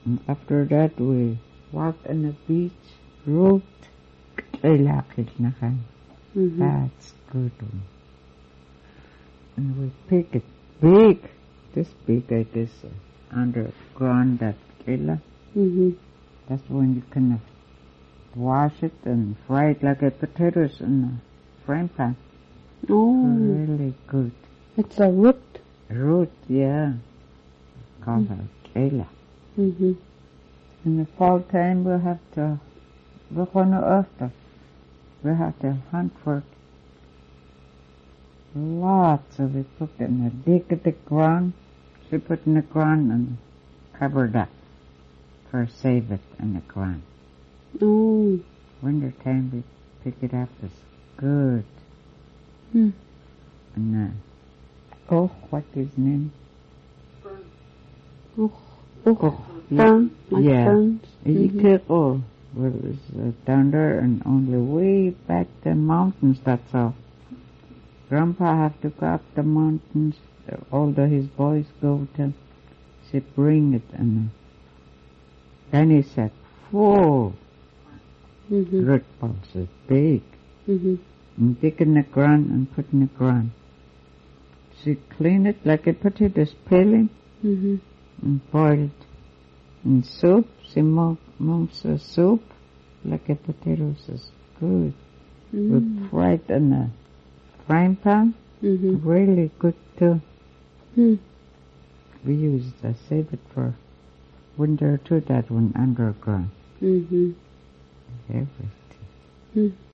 And after that, we walked on the beach, root, that's good one. And we pick it big, this big, I guess, underground, that killer. That's when you can wash it and fry it like a potatoes in a frying pan. Oh. Really good. It's a root. Root, yeah. Called a killer. Mm-hmm. In the fall time, we'll have to look on the earth. We'll have to hunt for lots of it. Put it in the dig at the ground. She put it in the ground and cover it up. First save it in the ground. Oh. Winter time, we pick it up. It's good. Hmm. And what's his name? Fern, like yeah. ferns. Well, it's down there and only way back the mountains, that's all. Grandpa have to go up the mountains, although his boys go to bring it, and then he said, whoa, root balls is big. And dig in the ground and put in the ground. She clean it like a potato peeling and boil it in soup. She makes a soup like a potatoes is good. We fry it in a frying pan. Really good too. We use it, save it for winter too, that one underground. Everything.